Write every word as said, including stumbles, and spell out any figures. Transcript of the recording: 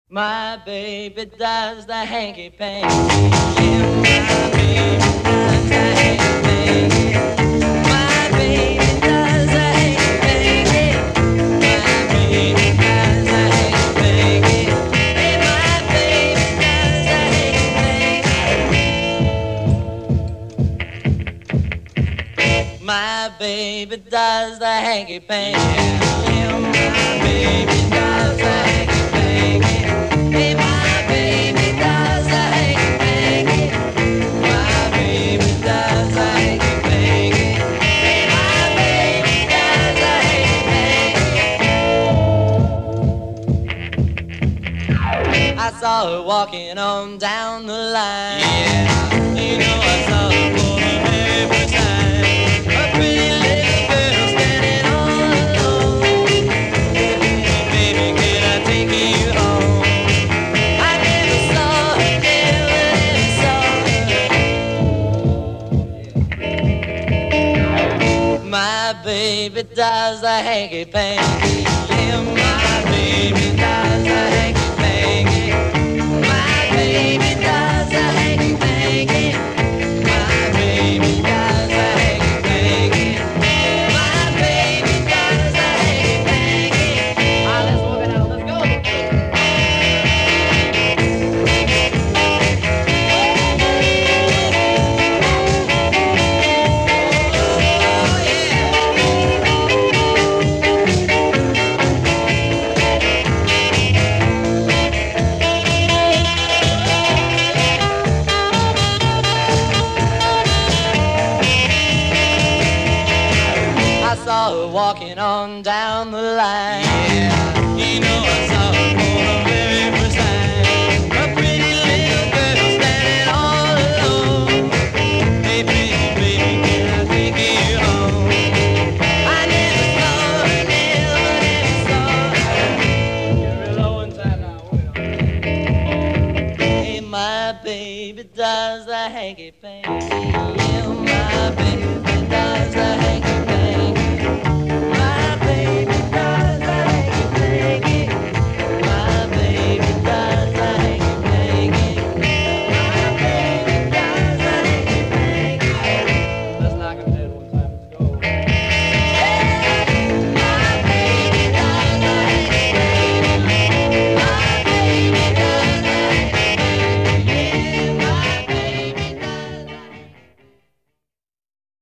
My baby does the hanky panky. Yeah, my baby does the hanky panky. My baby does the hanky panky. My baby does the hanky panky. Hey, my baby does the hanky panky. My baby does the hanky panky. Yeah, my baby does the hanky panky. Hey, my baby does the hanky panky. My baby does the hanky panky. Hey, my baby does the hanky panky. I saw her walking on down the line. Yeah, you know I saw her for the very time. A pretty little girl standing all alone. Baby, baby, can I take you home? My baby does the hanky panky. Yeah, my baby does the hanky panky. My baby does the hanky panky. My baby does the hanky panky. My baby does the hanky panky. Ah, let's work it out. Let's go. I saw her walking on down the line. Yeah, you know I saw her for the very first time. A pretty little girl standing all alone. Hey, baby, baby, can I take you home? I never saw her, never, never saw her. You're real low inside now. Hey, my baby does the hanky panky. Yeah, my baby does the hanky panky.